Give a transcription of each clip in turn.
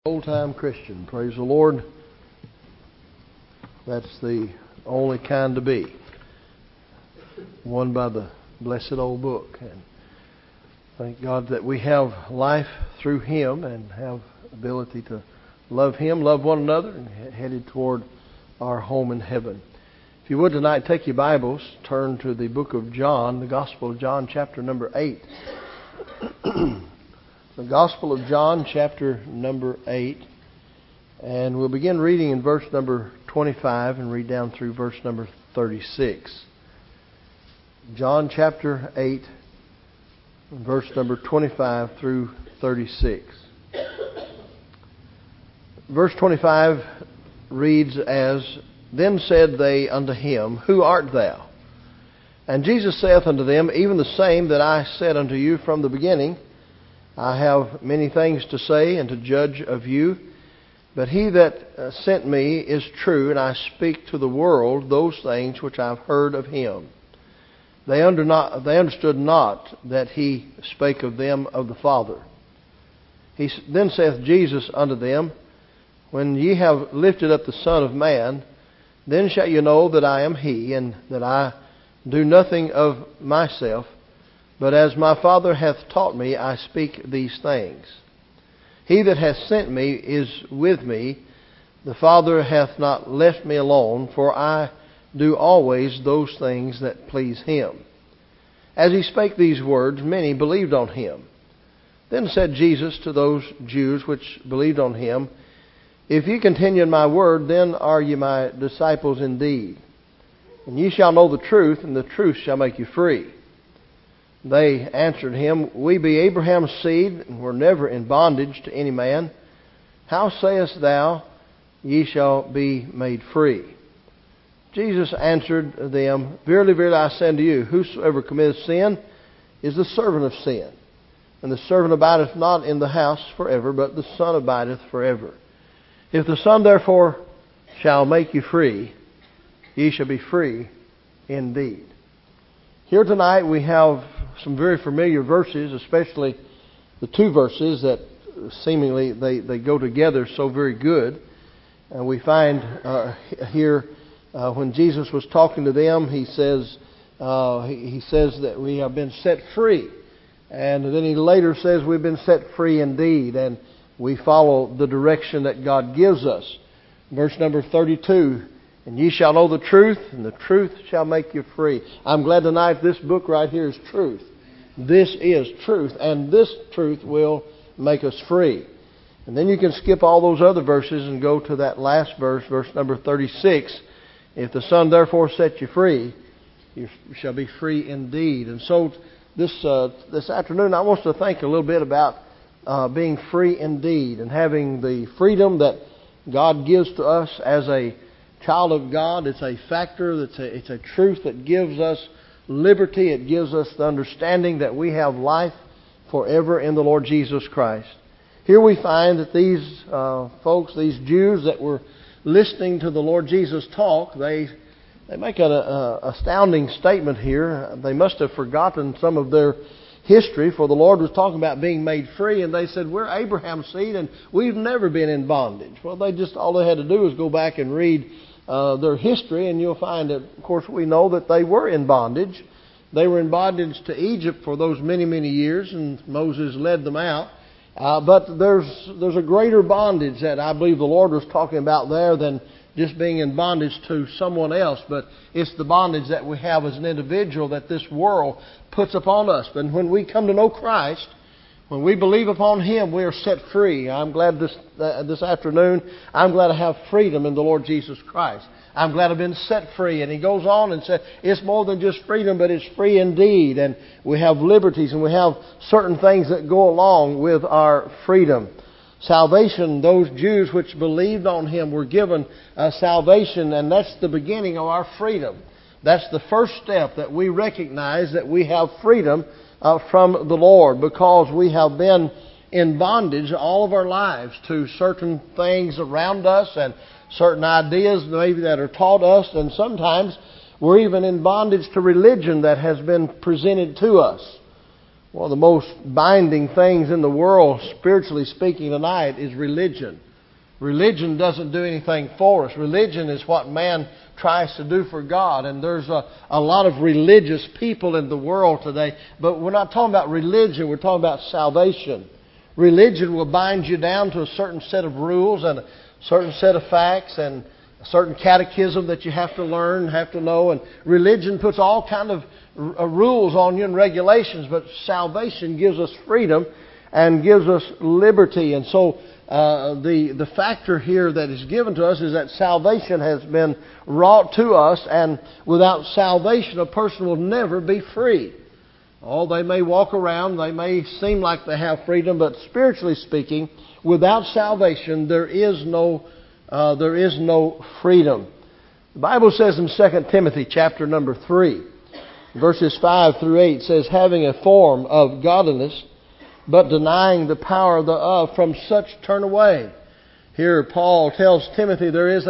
Old-time Christian, praise the Lord. That's the only kind to be. One by the blessed old book. And thank God that we have life through Him and have ability to love Him, love one another, and headed toward our home in heaven. If you would tonight, take your Bibles, turn to the book of John, the Gospel of John, chapter number 8. The Gospel of John, chapter number 8. And we'll begin reading in verse number 25 and read down through verse number 36. John chapter 8, verse number 25 through 36. Verse 25 reads as, Then said they unto him, Who art thou? And Jesus saith unto them, Even the same that I said unto you from the beginning. I have many things to say and to judge of you, but he that sent me is true, and I speak to the world those things which I have heard of him. They understood not that he spake of them of the Father. Then saith Jesus unto them, When ye have lifted up the Son of Man, then shall you know that I am he, and that I do nothing of myself, but as my Father hath taught me, I speak these things. He that hath sent me is with me. The Father hath not left me alone, for I do always those things that please him. As he spake these words, many believed on him. Then said Jesus to those Jews which believed on him, If ye continue in my word, then are ye my disciples indeed. And ye shall know the truth, and the truth shall make you free. They answered him, We be Abraham's seed, and were never in bondage to any man. How sayest thou, Ye shall be made free? Jesus answered them, Verily, verily, I say unto you, Whosoever committeth sin is the servant of sin. And the servant abideth not in the house forever, but the Son abideth forever. If the Son therefore shall make you free, ye shall be free indeed. Here tonight we have some very familiar verses, especially the two verses that seemingly they go together so very good. And we find here when Jesus was talking to them, he says that we have been set free. And then he later says we've been set free indeed. And we follow the direction that God gives us. Verse number 32. And ye shall know the truth, and the truth shall make you free. I'm glad tonight this book right here is truth. This is truth, and this truth will make us free. And then you can skip all those other verses and go to that last verse, verse number 36. If the Son therefore set you free, you shall be free indeed. And so this afternoon I want to think a little bit about being free indeed and having the freedom that God gives to us as a child of God. It's a factor, it's a truth that gives us liberty. It gives us the understanding that we have life forever in the Lord Jesus Christ. Here we find that these folks, these Jews that were listening to the Lord Jesus talk, they make an astounding statement here. They must have forgotten some of their history, for the Lord was talking about being made free, and they said, We're Abraham's seed and we've never been in bondage. Well, all they had to do was go back and read their history, and you'll find that, of course, we know that they were in bondage. They were in bondage to Egypt for those many, many years, and Moses led them out. But there's a greater bondage that I believe the Lord was talking about there than just being in bondage to someone else. But it's the bondage that we have as an individual that this world puts upon us. But when we come to know Christ, when we believe upon Him, we are set free. I'm glad this afternoon, I'm glad I have freedom in the Lord Jesus Christ. I'm glad I've been set free. And he goes on and says, it's more than just freedom, but it's free indeed. And we have liberties and we have certain things that go along with our freedom. Salvation, those Jews which believed on Him were given salvation, and that's the beginning of our freedom. That's the first step that we recognize that we have freedom from the Lord, because we have been in bondage all of our lives to certain things around us and certain ideas maybe that are taught us, and sometimes we're even in bondage to religion that has been presented to us. One of the most binding things in the world, spiritually speaking, tonight is religion. Religion doesn't do anything for us. Religion is what man tries to do for God. And there's a lot of religious people in the world today. But we're not talking about religion. We're talking about salvation. Religion will bind you down to a certain set of rules and a certain set of facts and a certain catechism that you have to learn, have to know. And religion puts all kind of rules on you and regulations. But salvation gives us freedom and gives us liberty. And so the factor here that is given to us is that salvation has been wrought to us, and without salvation a person will never be free. Oh, they may walk around, they may seem like they have freedom, but spiritually speaking, without salvation there is no freedom. The Bible says in 2 Timothy chapter number 3, verses 5 through 8, says, having a form of godliness, but denying the power thereof, from such turn away. Here Paul tells Timothy there is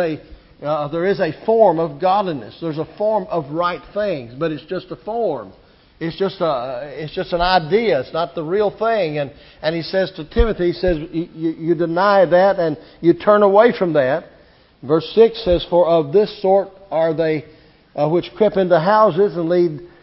a form of godliness. There's a form of right things, but it's just a form. It's just an idea. It's not the real thing. And he says to Timothy, he says, you deny that and you turn away from that. Verse 6 says, for of this sort are they which creep into houses and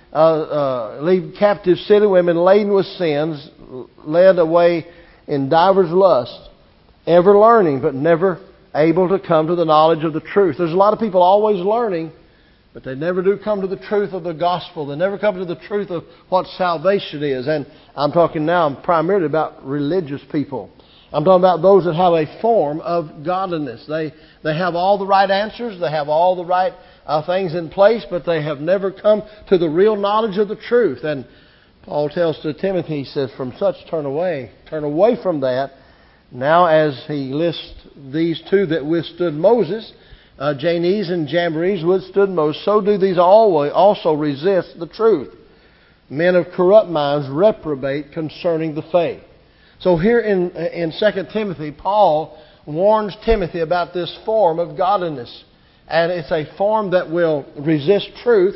lead captive city women laden with sins, led away in divers lusts, ever learning, but never able to come to the knowledge of the truth. There's a lot of people always learning, but they never do come to the truth of the gospel. They never come to the truth of what salvation is. And I'm talking now primarily about religious people. I'm talking about those that have a form of godliness. They have all the right answers. They have all the right things in place, but they have never come to the real knowledge of the truth. And Paul tells to Timothy, he says, from such turn away from that. Now as he lists these two that withstood Moses, Jannes and Jambres withstood Moses, so do these also resist the truth. Men of corrupt minds reprobate concerning the faith. So here in 2 Timothy, Paul warns Timothy about this form of godliness. And it's a form that will resist truth,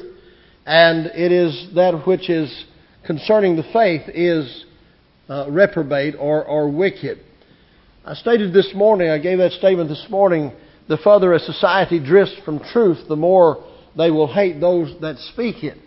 and it is that which is concerning the faith is reprobate or wicked. I stated this morning, I gave that statement this morning, the further a society drifts from truth, the more they will hate those that speak it.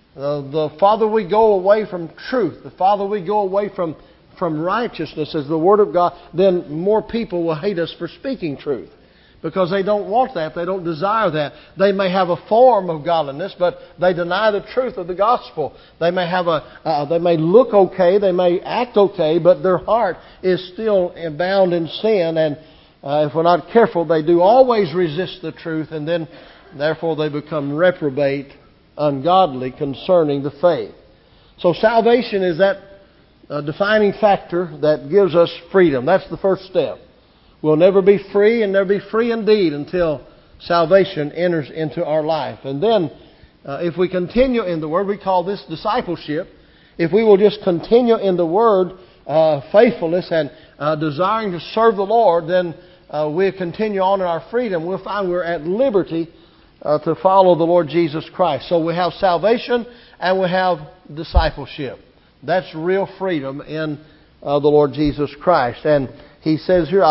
The farther we go away from truth, the farther we go away from righteousness as the Word of God, then more people will hate us for speaking truth. Because they don't want that. They don't desire that. They may have a form of godliness, but they deny the truth of the gospel. They may they may look okay, they may act okay, but their heart is still bound in sin. And if we're not careful, they do always resist the truth, and then therefore they become reprobate, ungodly concerning the faith. So salvation is that defining factor that gives us freedom. That's the first step. We'll never be free and never be free indeed until salvation enters into our life. And then if we continue in the Word, we call this discipleship. If we will just continue in the Word, faithfulness and desiring to serve the Lord, then we'll continue on in our freedom. We'll find we're at liberty to follow the Lord Jesus Christ. So we have salvation and we have discipleship. That's real freedom in the Lord Jesus Christ. And He says here,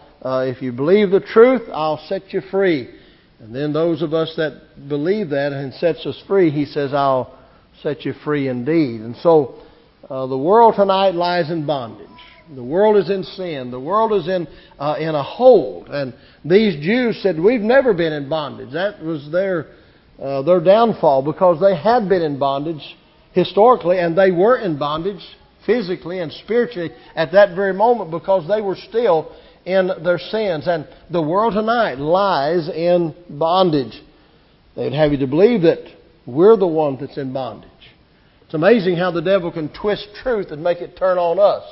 if you believe the truth, I'll set you free. And then those of us that believe that and sets us free, He says, I'll set you free indeed. And so the world tonight lies in bondage. The world is in sin. The world is in a hold. And these Jews said, we've never been in bondage. That was their downfall, because they had been in bondage historically, and they were in bondage physically and spiritually at that very moment, because they were still in their sins. And the world tonight lies in bondage. They'd have you to believe that we're the one that's in bondage. It's amazing how the devil can twist truth and make it turn on us.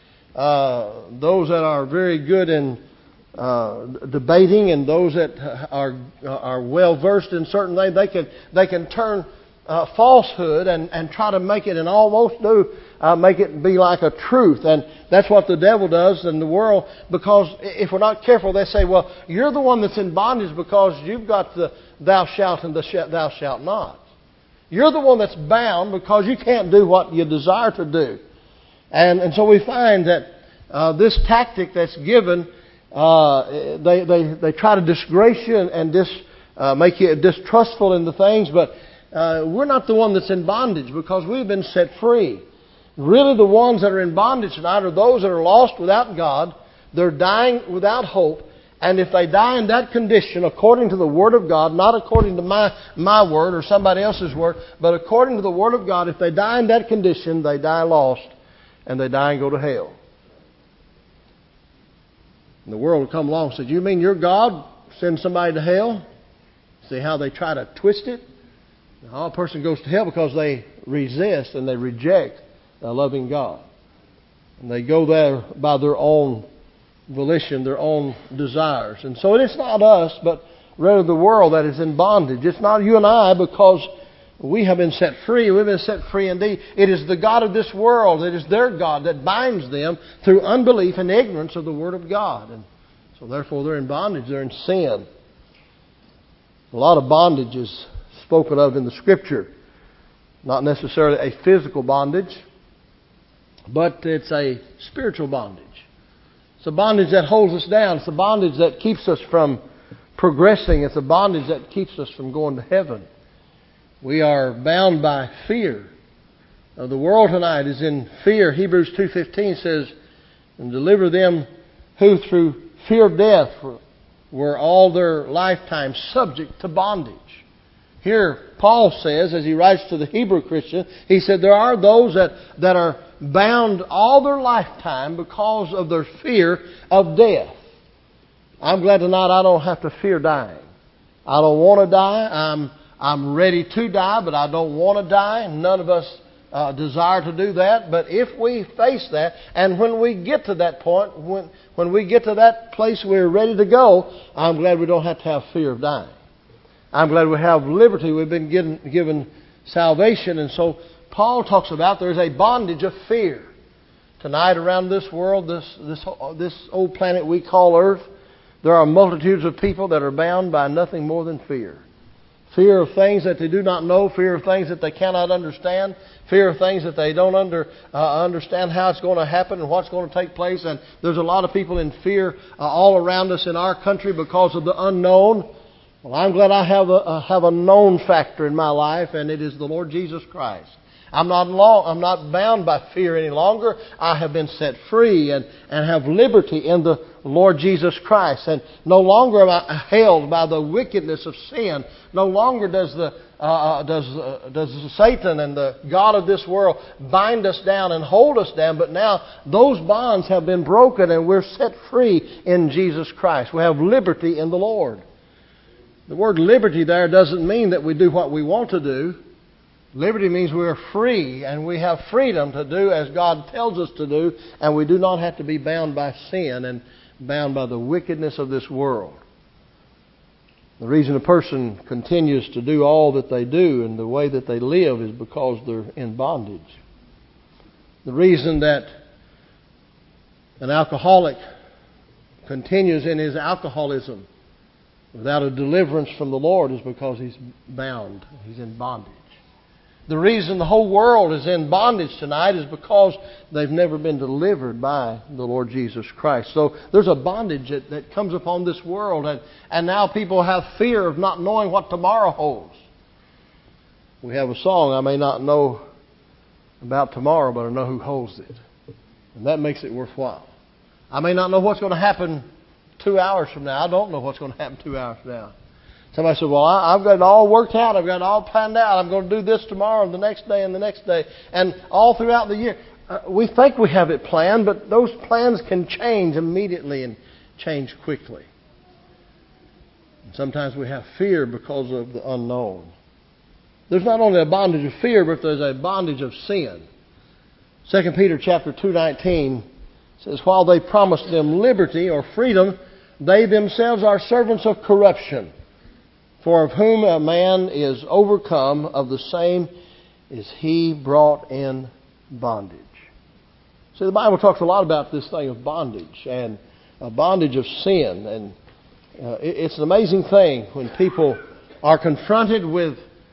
Those that are very good in debating, and those that are well versed in certain things, they can turn falsehood and try to make it, and almost make it be like a truth. And that's what the devil does in the world, because if we're not careful, they say, well, you're the one that's in bondage because you've got the thou shalt and the thou shalt not. You're the one that's bound because you can't do what you desire to do. And so we find that this tactic that's given, they try to disgrace you and make you distrustful in the things, but we're not the one that's in bondage because we've been set free. Really the ones that are in bondage tonight are those that are lost without God. They're dying without hope. And if they die in that condition, according to the Word of God, not according to my word or somebody else's word, but according to the Word of God, if they die in that condition, they die lost and they die and go to hell. And the world will come along and say, "You mean your God sends somebody to hell?" See how they try to twist it? A person goes to hell because they resist and they reject a loving God. And they go there by their own volition, their own desires. And so it's not us, but rather the world that is in bondage. It's not you and I, because we have been set free. We've been set free indeed. It is the God of this world, it is their God that binds them through unbelief and ignorance of the Word of God. And so therefore they're in bondage, they're in sin. A lot of bondage is spoken of in the Scripture. Not necessarily a physical bondage, but it's a spiritual bondage. It's a bondage that holds us down. It's a bondage that keeps us from progressing. It's a bondage that keeps us from going to heaven. We are bound by fear. Now, the world tonight is in fear. Hebrews 2:15 says, "And deliver them who through fear of death were all their lifetime subject to bondage." Here, Paul says, as he writes to the Hebrew Christian, he said there are those that are bound all their lifetime because of their fear of death. I'm glad tonight I don't have to fear dying. I don't want to die. I'm ready to die, but I don't want to die. None of us desire to do that. But if we face that, and when we get to that point, when we get to that place we're ready to go, I'm glad we don't have to have fear of dying. I'm glad we have liberty. We've been given salvation. And so Paul talks about there's a bondage of fear. Tonight around this world, this old planet we call Earth, there are multitudes of people that are bound by nothing more than fear. Fear of things that they do not know. Fear of things that they cannot understand. Fear of things that they don't understand how it's going to happen and what's going to take place. And there's a lot of people in fear all around us in our country because of the unknown. Well, I'm glad I have a known factor in my life, and it is the Lord Jesus Christ. I'm not bound by fear any longer. I have been set free and have liberty in the Lord Jesus Christ. And no longer am I held by the wickedness of sin. No longer does Satan and the God of this world bind us down and hold us down. But now those bonds have been broken and we're set free in Jesus Christ. We have liberty in the Lord. The word liberty there doesn't mean that we do what we want to do. Liberty means we are free and we have freedom to do as God tells us to do, and we do not have to be bound by sin and bound by the wickedness of this world. The reason a person continues to do all that they do and the way that they live is because they're in bondage. The reason that an alcoholic continues in his alcoholism without a deliverance from the Lord is because he's bound. He's in bondage. The reason the whole world is in bondage tonight is because they've never been delivered by the Lord Jesus Christ. So there's a bondage that comes upon this world, and now people have fear of not knowing what tomorrow holds. We have a song, "I may not know about tomorrow, but I know who holds it." And that makes it worthwhile. I may not know what's going to happen 2 hours from now. I don't know what's going to happen 2 hours from now. Somebody said, "Well, I've got it all worked out. I've got it all planned out. I'm going to do this tomorrow and the next day and the next day." And all throughout the year. We think we have it planned, but those plans can change immediately and change quickly. And sometimes we have fear because of the unknown. There's not only a bondage of fear, but there's a bondage of sin. 2 Peter chapter 2:19 says, "While they promised them liberty or freedom, they themselves are servants of corruption. For of whom a man is overcome, of the same is he brought in bondage." See, the Bible talks a lot about this thing of bondage and a bondage of sin. And it's an amazing thing when people are confronted with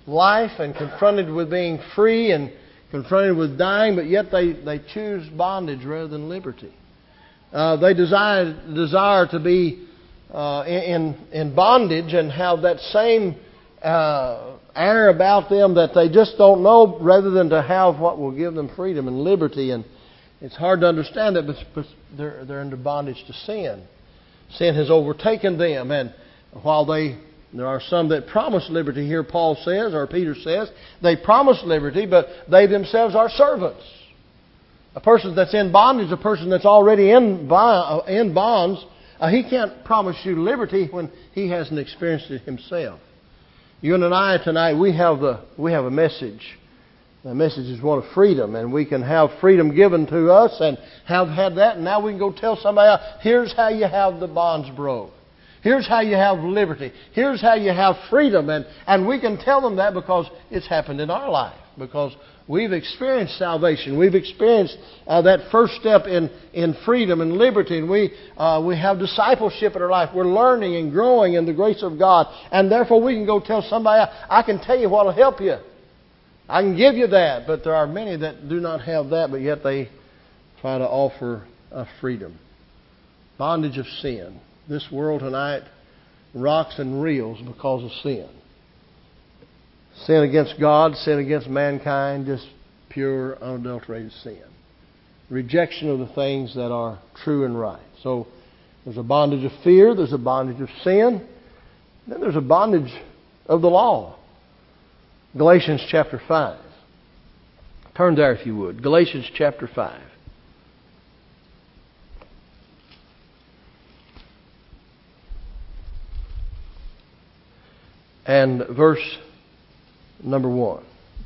life and confronted with being free and confronted with dying, but yet they choose bondage rather than liberty. They desire to be in bondage and have that same air about them that they just don't know, rather than to have what will give them freedom and liberty. And it's hard to understand that, but they're under bondage to sin. Sin has overtaken them, and while there are some that promise liberty here, Paul says, or Peter says, they promise liberty, but they themselves are servants. A person that's in bondage, a person that's already in bonds, he can't promise you liberty when he hasn't experienced it himself. You and I tonight, we have a message. The message is one of freedom, and we can have freedom given to us and have had that, and now we can go tell somebody else, here's how you have the bonds broke. Here's how you have liberty. Here's how you have freedom. And we can tell them that because it's happened in our life. Because we've experienced salvation. We've experienced that first step in freedom and liberty. And we have discipleship in our life. We're learning and growing in the grace of God. And therefore we can go tell somebody, I can tell you what will help you. I can give you that. But there are many that do not have that, but yet they try to offer freedom. Bondage of sin. This world tonight rocks and reels because of sin. Sin against God, sin against mankind, just pure, unadulterated sin. Rejection of the things that are true and right. So there's a bondage of fear, there's a bondage of sin, then there's a bondage of the law. Galatians chapter 5. Turn there if you would. Galatians chapter 5. And verse number 1.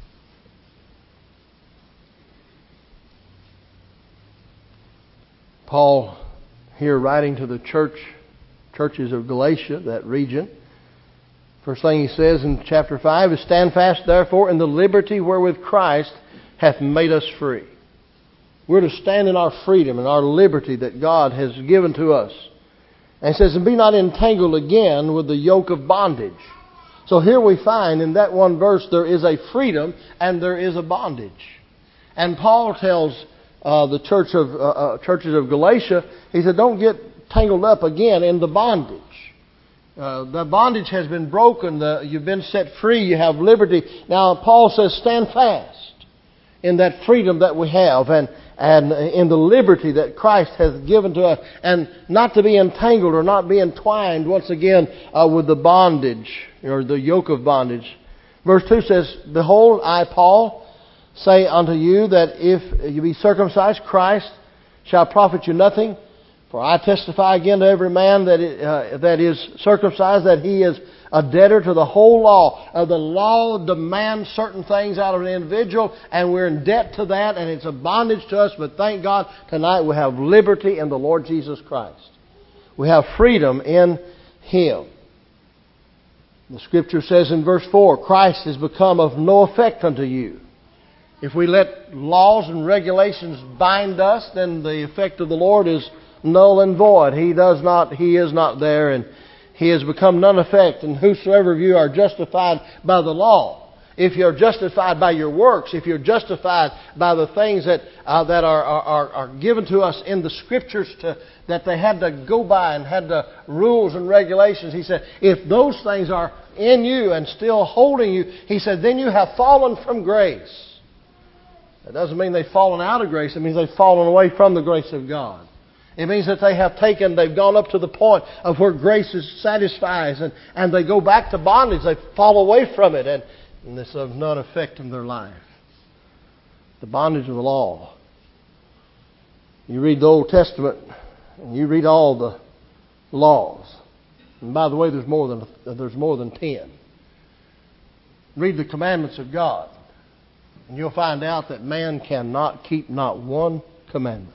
Paul here writing to the churches of Galatia, that region. First thing he says in chapter 5 is, stand fast therefore in the liberty wherewith Christ hath made us free. We're to stand in our freedom and our liberty that God has given to us. And he says, and be not entangled again with the yoke of bondage. So here we find in that one verse there is a freedom and there is a bondage. And Paul tells the churches of Galatia, he said, don't get tangled up again in the bondage. The bondage has been broken. You've been set free. You have liberty. Now Paul says, stand fast in that freedom that we have and in the liberty that Christ has given to us, and not to be entangled or not be entwined once again with the bondage or the yoke of bondage. Verse 2 says, behold, I, Paul, say unto you that if you be circumcised, Christ shall profit you nothing. For I testify again to every man that is circumcised that he is a debtor to the whole law. The law demands certain things out of an individual, and we're in debt to that, and it's a bondage to us. But thank God, tonight we have liberty in the Lord Jesus Christ. We have freedom in Him. The Scripture says in verse 4, Christ is become of no effect unto you. If we let laws and regulations bind us, then the effect of the Lord is null and void. He is not there, and He has become none effect. And whosoever of you are justified by the law, if you're justified by your works, if you're justified by the things that are given to us in the Scriptures that they had to go by and had the rules and regulations, he said, if those things are in you and still holding you, he said, then you have fallen from grace. That doesn't mean they've fallen out of grace. It means they've fallen away from the grace of God. It means that they've gone up to the point of where grace satisfies, and they go back to bondage. They fall away from it, and it's of none effect in their life. The bondage of the law. You read the Old Testament, and you read all the laws. And by the way, there's more than 10. Read the commandments of God, and you'll find out that man cannot keep not one commandment.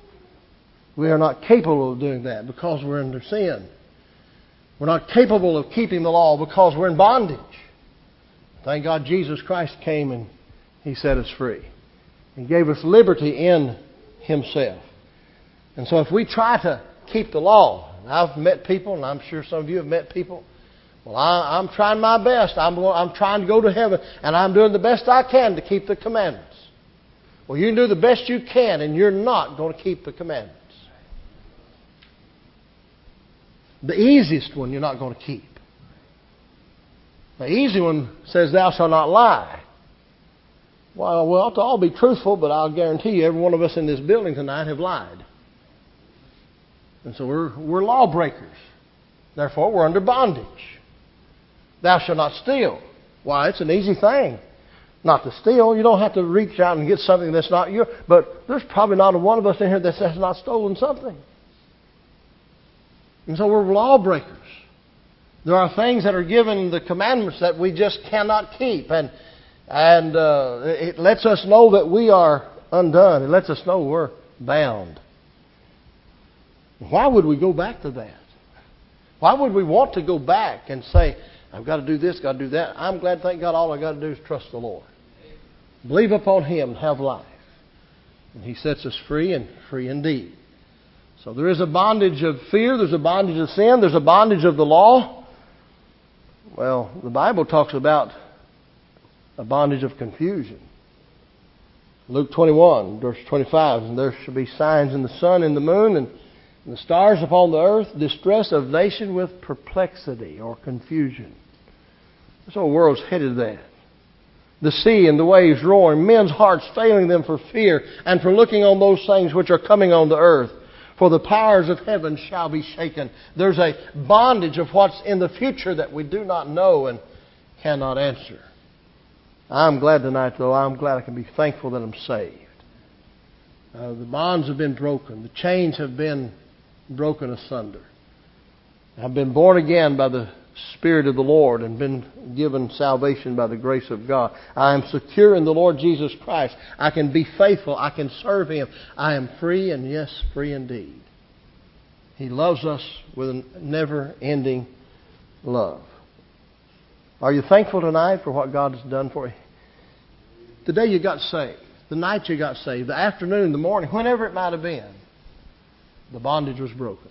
We are not capable of doing that because we're under sin. We're not capable of keeping the law because we're in bondage. Thank God Jesus Christ came and He set us free. He gave us liberty in Himself. And so if we try to keep the law, I've met people, and I'm sure some of you have met people, Well, I'm trying my best. I'm trying to go to heaven, and I'm doing the best I can to keep the commandments. Well, you can do the best you can, and you're not going to keep the commandments. The easiest one you're not going to keep. The easy one says, thou shalt not lie. Well, we ought to all be truthful, but I'll guarantee you every one of us in this building tonight have lied. And so we're lawbreakers. Therefore, we're under bondage. Thou shalt not steal. Why, it's an easy thing not to steal. You don't have to reach out and get something that's not yours. But there's probably not a one of us in here that has not stolen something. And so we're lawbreakers. There are things that are given in the commandments that we just cannot keep. And it lets us know that we are undone. It lets us know we're bound. Why would we go back to that? Why would we want to go back and say, I've got to do this, got to do that? I'm glad, thank God, all I've got to do is trust the Lord. Believe upon Him and have life. And He sets us free, and free indeed. So there is a bondage of fear, there's a bondage of sin, there's a bondage of the law. Well, the Bible talks about a bondage of confusion. Luke 21, verse 25, and there shall be signs in the sun and the moon and the stars upon the earth, distress of nation with perplexity or confusion. This whole world's headed that. The sea and the waves roaring, men's hearts failing them for fear and for looking on those things which are coming on the earth. For the powers of heaven shall be shaken. There's a bondage of what's in the future that we do not know and cannot answer. I'm glad tonight, though. I'm glad I can be thankful that I'm saved. The bonds have been broken. The chains have been broken asunder. I've been born again by the Spirit of the Lord and been given salvation by the grace of God. I am secure in the Lord Jesus Christ. I can be faithful. I can serve Him. I am free, and yes, free indeed. He loves us with a never-ending love. Are you thankful tonight for what God has done for you? The day you got saved, the night you got saved, the afternoon, the morning, whenever it might have been, the bondage was broken.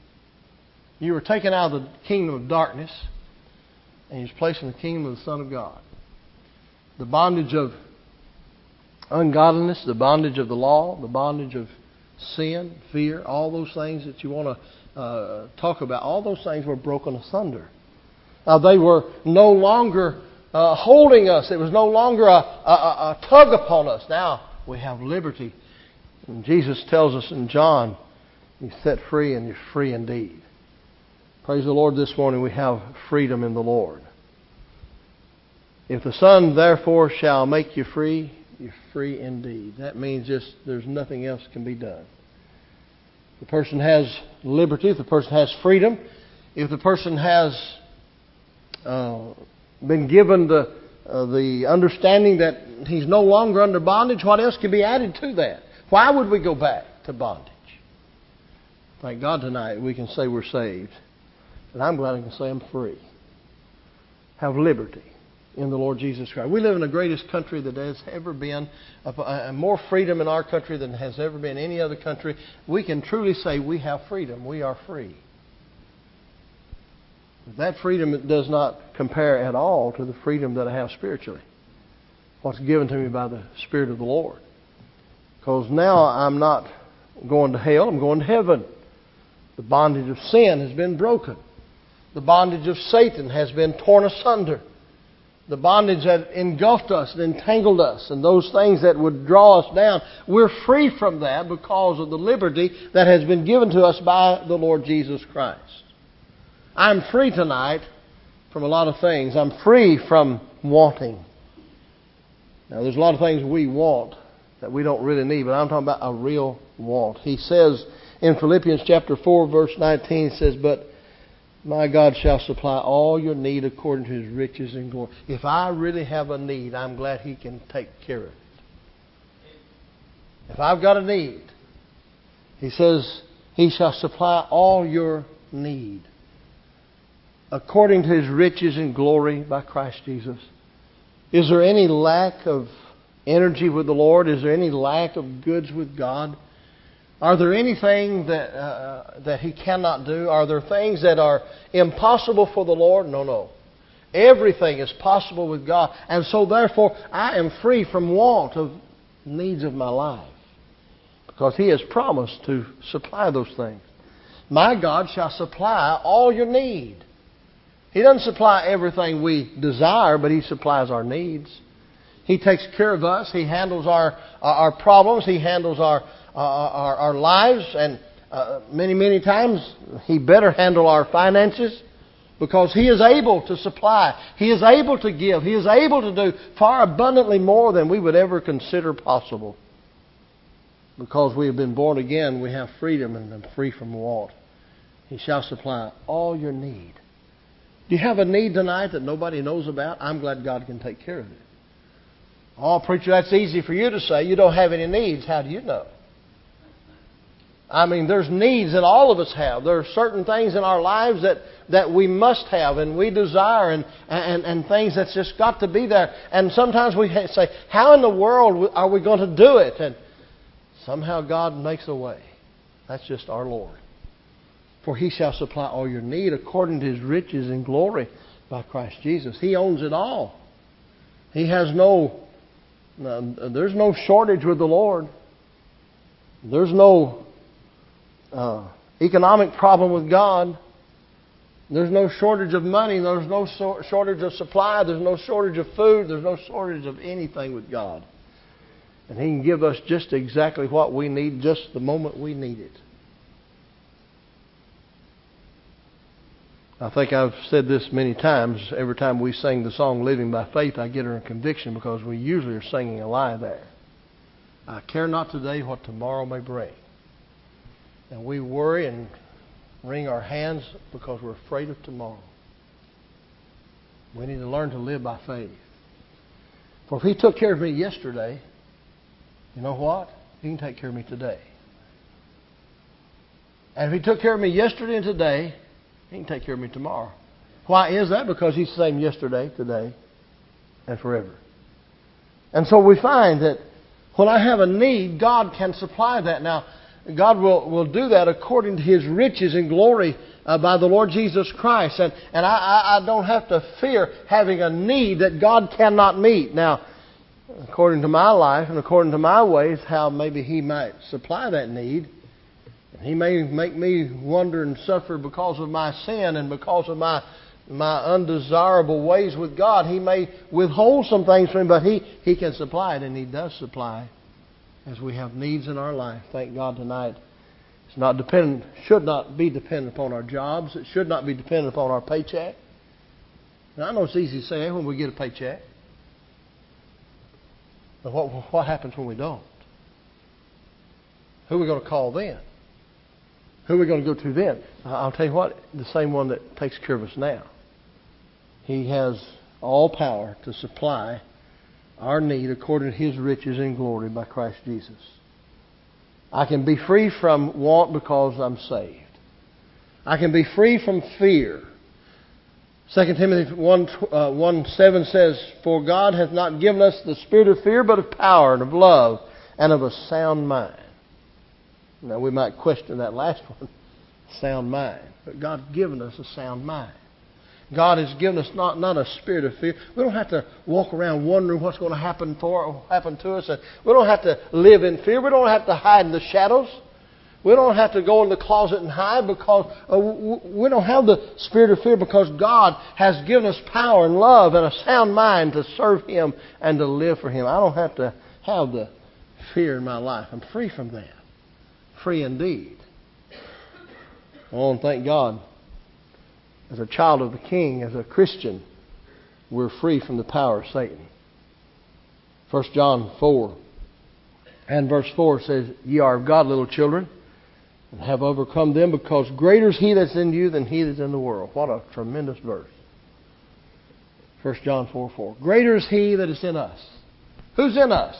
You were taken out of the kingdom of darkness and you was placed in the kingdom of the Son of God. The bondage of ungodliness, the bondage of the law, the bondage of sin, fear, all those things that you want to talk about, all those things were broken asunder. They were no longer holding us. It was no longer a tug upon us. Now we have liberty. And Jesus tells us in John, you're set free and you're free indeed. Praise the Lord, this morning we have freedom in the Lord. If the Son therefore shall make you free, you're free indeed. That means just there's nothing else can be done. The person has liberty, if the person has freedom, if the person has been given the understanding that he's no longer under bondage, what else can be added to that? Why would we go back to bondage? Thank God tonight we can say we're saved. And I'm glad I can say I'm free. Have liberty in the Lord Jesus Christ. We live in the greatest country that has ever been. More freedom in our country than has ever been any other country. We can truly say we have freedom. We are free. That freedom does not compare at all to the freedom that I have spiritually. What's given to me by the Spirit of the Lord. Because now I'm not going to hell, I'm going to heaven. The bondage of sin has been broken. The bondage of Satan has been torn asunder. The bondage that engulfed us and entangled us and those things that would draw us down, we're free from that because of the liberty that has been given to us by the Lord Jesus Christ. I'm free tonight from a lot of things. I'm free from wanting. Now, there's a lot of things we want that we don't really need, but I'm talking about a real want. He says in Philippians chapter 4, verse 19, it says, but my God shall supply all your need according to His riches and glory. If I really have a need, I'm glad He can take care of it. If I've got a need, He says, He shall supply all your need according to His riches and glory by Christ Jesus. Is there any lack of energy with the Lord? Is there any lack of goods with God? Are there anything that He cannot do? Are there things that are impossible for the Lord? No. Everything is possible with God. And so therefore, I am free from want of needs of my life. Because He has promised to supply those things. My God shall supply all your need. He doesn't supply everything we desire, but He supplies our needs. He takes care of us. He handles our problems. He handles our lives. And many times, He better handle our finances. Because He is able to supply. He is able to give. He is able to do far abundantly more than we would ever consider possible. Because we have been born again, we have freedom and are free from want. He shall supply all your need. Do you have a need tonight that nobody knows about? I'm glad God can take care of it. Oh, preacher, that's easy for you to say. You don't have any needs. How do you know? I mean, there's needs that all of us have. There are certain things in our lives that we must have and we desire and things that's just got to be there. And sometimes we say, how in the world are we going to do it? And somehow God makes a way. That's just our Lord. For He shall supply all your need according to His riches and glory by Christ Jesus. He owns it all. He has there's no shortage with the Lord. There's no economic problem with God. There's no shortage of money. There's no shortage of supply. There's no shortage of food. There's no shortage of anything with God. And He can give us just exactly what we need just the moment we need it. I think I've said this many times. Every time we sing the song Living by Faith, I get a conviction because we usually are singing a lie there. I care not today what tomorrow may bring. And we worry and wring our hands because we're afraid of tomorrow. We need to learn to live by faith. For if He took care of me yesterday, you know what? He can take care of me today. And if He took care of me yesterday and today, He can take care of me tomorrow. Why is that? Because He's the same yesterday, today, and forever. And so we find that when I have a need, God can supply that. Now, God will do that according to His riches and glory by the Lord Jesus Christ. And I don't have to fear having a need that God cannot meet. Now, according to my life and according to my ways, how maybe He might supply that need. He may make me wonder and suffer because of my sin and because of my undesirable ways with God. He may withhold some things from me, but He can supply it, and He does supply as we have needs in our life. Thank God tonight. Should not be dependent upon our jobs. It should not be dependent upon our paycheck. Now, I know it's easy to say when we get a paycheck. But what happens when we don't? Who are we going to call then? Who are we going to go to then? I'll tell you what, the same one that takes care of us now. He has all power to supply our need according to His riches and glory by Christ Jesus. I can be free from want because I'm saved. I can be free from fear. 2 Timothy 1:7 says, For God hath not given us the spirit of fear, but of power and of love and of a sound mind. Now, we might question that last one, sound mind. But God's given us a sound mind. God has given us not a spirit of fear. We don't have to walk around wondering what's going to happen to us. We don't have to live in fear. We don't have to hide in the shadows. We don't have to go in the closet and hide because we don't have the spirit of fear because God has given us power and love and a sound mind to serve Him and to live for Him. I don't have to have the fear in my life. I'm free from that. Free indeed. Oh, and thank God. As a child of the King, as a Christian, we're free from the power of Satan. 1 John 4 and verse 4 says, Ye are of God, little children, and have overcome them, because greater is He that's in you than he that's in the world. What a tremendous verse. 1 John 4:4. Greater is He that is in us. Who's in us?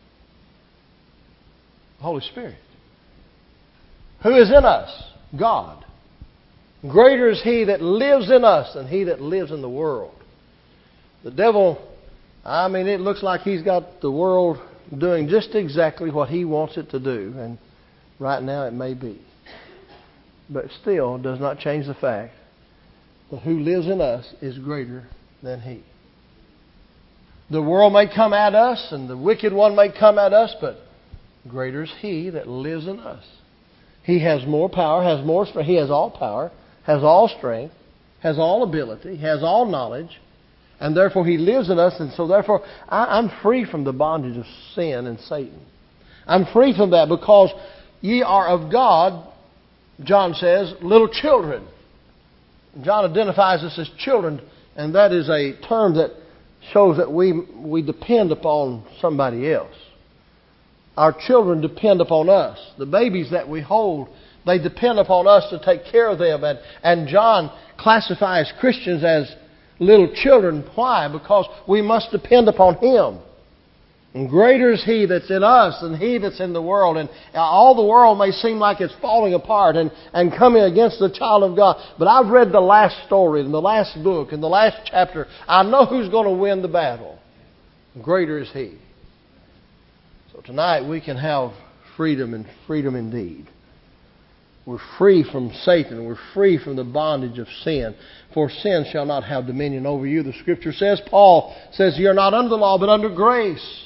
The Holy Spirit. Who is in us? God. Greater is He that lives in us than he that lives in the world. The devil, it looks like he's got the world doing just exactly what he wants it to do. And Right now it may be. But still does not change the fact that who lives in us is greater than He. The world may come at us and the wicked one may come at us, but greater is He that lives in us. He has more power, has more strength. He has all power, has all strength, has all ability, has all knowledge, and therefore He lives in us. And so therefore I'm free from the bondage of sin and Satan. I'm free from that because ye are of God, John says, little children. John identifies us as children, and that is a term that shows that we depend upon somebody else. Our children depend upon us. The babies that we hold, they depend upon us to take care of them. And John classifies Christians as little children. Why? Because we must depend upon Him. And greater is He that's in us than he that's in the world. And all the world may seem like it's falling apart and coming against the child of God. But I've read the last story in the last book, in the last chapter. I know who's going to win the battle. Greater is He. So tonight we can have freedom, and freedom indeed. We're free from Satan. We're free from the bondage of sin. For sin shall not have dominion over you. The Scripture says, Paul says, you're not under the law, but under grace.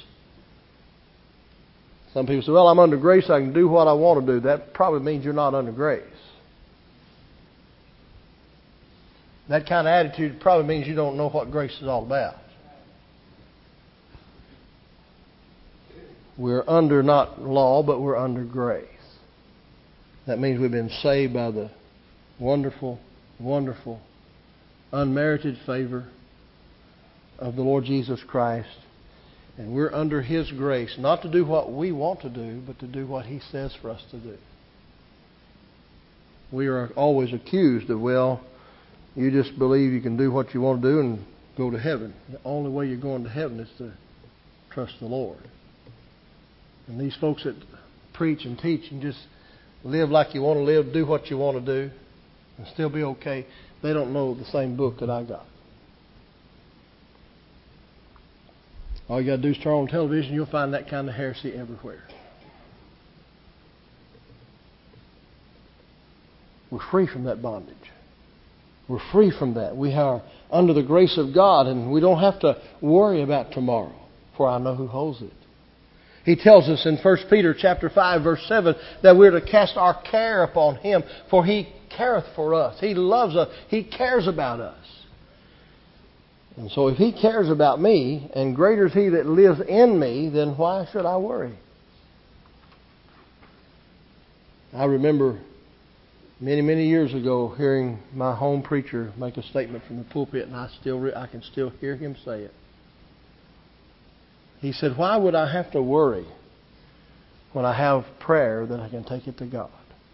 Some people say, well, I'm under grace, I can do what I want to do. That probably means you're not under grace. That kind of attitude probably means you don't know what grace is all about. We're under not law, but we're under grace. That means we've been saved by the wonderful, wonderful, unmerited favor of the Lord Jesus Christ. And we're under His grace, not to do what we want to do, but to do what He says for us to do. We are always accused of, well, you just believe you can do what you want to do and go to heaven. The only way you're going to heaven is to trust the Lord. And these folks that preach and teach and just live like you want to live, do what you want to do, and still be okay, they don't know the same book that I got. All you got to do is turn on television, you'll find that kind of heresy everywhere. We're free from that bondage. We're free from that. We are under the grace of God, and we don't have to worry about tomorrow, for I know who holds it. He tells us in 1 Peter chapter 5, verse 7, that we're to cast our care upon Him, for He careth for us. He loves us. He cares about us. And so if He cares about me, and greater is He that lives in me, then why should I worry? I remember many, many years ago hearing my home preacher make a statement from the pulpit, and I can still hear him say it. He said, why would I have to worry when I have prayer that I can take it to God?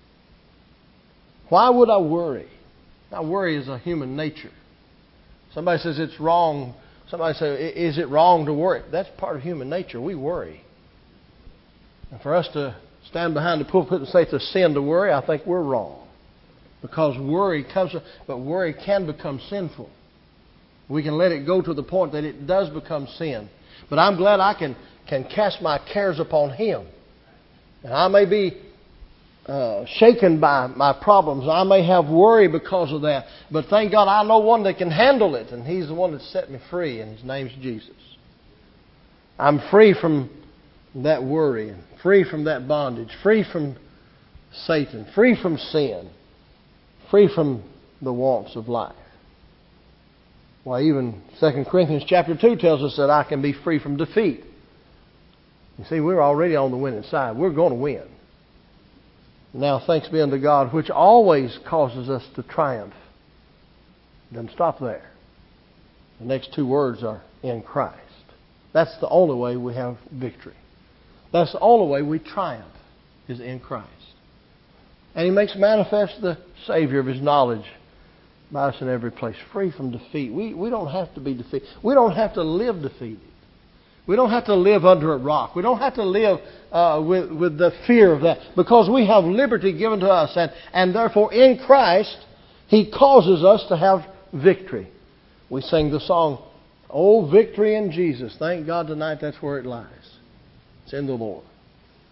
Why would I worry? Now, worry is a human nature. Somebody says it's wrong. Somebody says, is it wrong to worry? That's part of human nature. We worry. And for us to stand behind the pulpit and say it's a sin to worry, I think we're wrong. Because worry can become sinful. We can let it go to the point that it does become sin. But I'm glad I can cast my cares upon Him. And I may be shaken by my problems. I may have worry because of that. But thank God I know one that can handle it. And He's the one that set me free. And His name's Jesus. I'm free from that worry. And free from that bondage. Free from Satan. Free from sin. Free from the wants of life. Why, even 2 Corinthians chapter 2 tells us that I can be free from defeat. You see, we're already on the winning side. We're going to win. Now, thanks be unto God, which always causes us to triumph. Doesn't stop there. The next two words are in Christ. That's the only way we have victory. That's the only way we triumph, is in Christ. And He makes manifest the Savior of His knowledge by us in every place, free from defeat. We don't have to be defeated. We don't have to live defeated. We don't have to live under a rock. We don't have to live with the fear of that, because we have liberty given to us. And therefore, in Christ, He causes us to have victory. We sang the song, "Oh, victory in Jesus." Thank God tonight that's where it lies. It's in the Lord.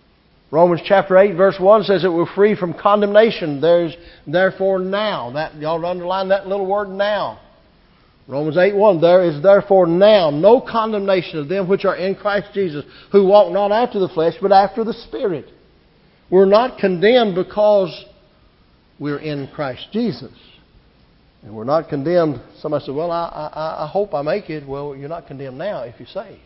Romans chapter 8 verse 1 says that we're free from condemnation. There's therefore now. Y'all underline that little word now. Romans 8:1, there is therefore now no condemnation of them which are in Christ Jesus, who walk not after the flesh, but after the Spirit. We're not condemned because we're in Christ Jesus. And we're not condemned. Somebody said, well, I hope I make it. Well, you're not condemned now if you're saved.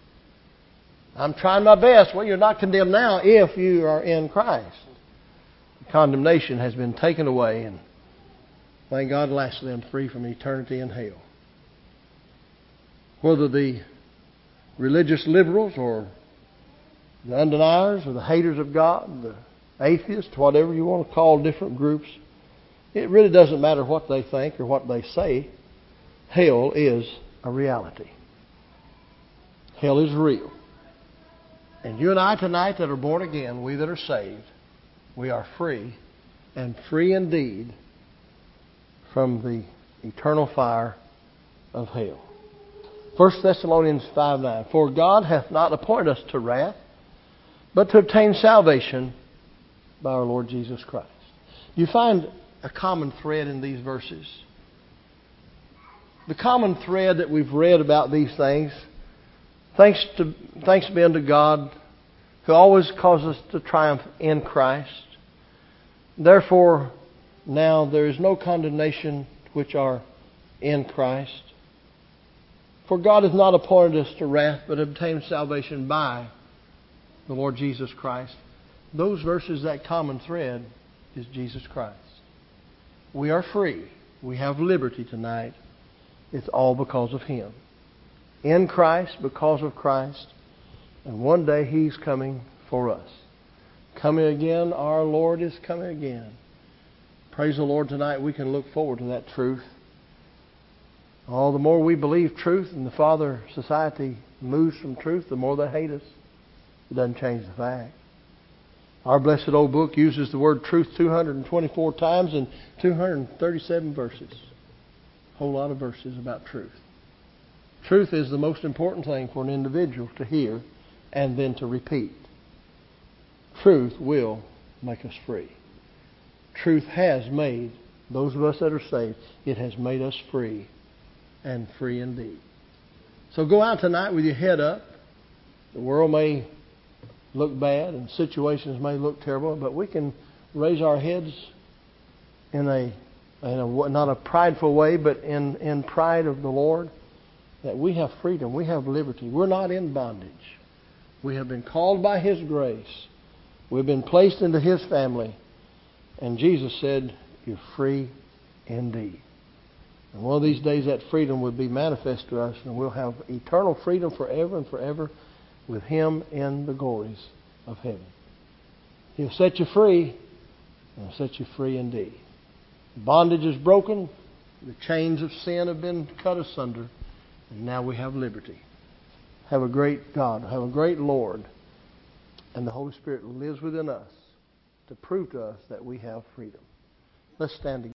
I'm trying my best. Well, you're not condemned now if you are in Christ. Condemnation has been taken away, and thank God, last of them free from eternity in hell. Whether the religious liberals or the undeniers or the haters of God, the atheists, whatever you want to call different groups, it really doesn't matter what they think or what they say. Hell is a reality. Hell is real. And you and I tonight that are born again, we that are saved, we are free, and free indeed, from the eternal fire of hell. 1 Thessalonians 5:9, for God hath not appointed us to wrath, but to obtain salvation by our Lord Jesus Christ. You find a common thread in these verses. The common thread that we've read about these things, thanks be unto God, who always causes us to triumph in Christ. Therefore, now there is no condemnation which are in Christ. For God hath not appointed us to wrath, but obtained salvation by the Lord Jesus Christ. Those verses, that common thread is Jesus Christ. We are free. We have liberty tonight. It's all because of Him. In Christ, because of Christ. And one day He's coming for us. Coming again, our Lord is coming again. Praise the Lord, tonight we can look forward to that truth. All the more we believe truth and the Father society moves from truth, the more they hate us. It doesn't change the fact. Our blessed old book uses the word truth 224 times in 237 verses. A whole lot of verses about truth. Truth is the most important thing for an individual to hear and then to repeat. Truth will make us free. Truth has made those of us that are saved, it has made us free, and free indeed. So go out tonight with your head up. The world may look bad and situations may look terrible, but we can raise our heads in a not a prideful way, but in pride of the Lord, that we have freedom, we have liberty. We're not in bondage. We have been called by His grace. We've been placed into His family. And Jesus said, you're free indeed. And one of these days that freedom will be manifest to us, and we'll have eternal freedom forever and forever with Him in the glories of heaven. He'll set you free, and He'll set you free indeed. Bondage is broken. The chains of sin have been cut asunder. And now we have liberty. Have a great God. Have a great Lord. And the Holy Spirit lives within us to prove to us that we have freedom. Let's stand together.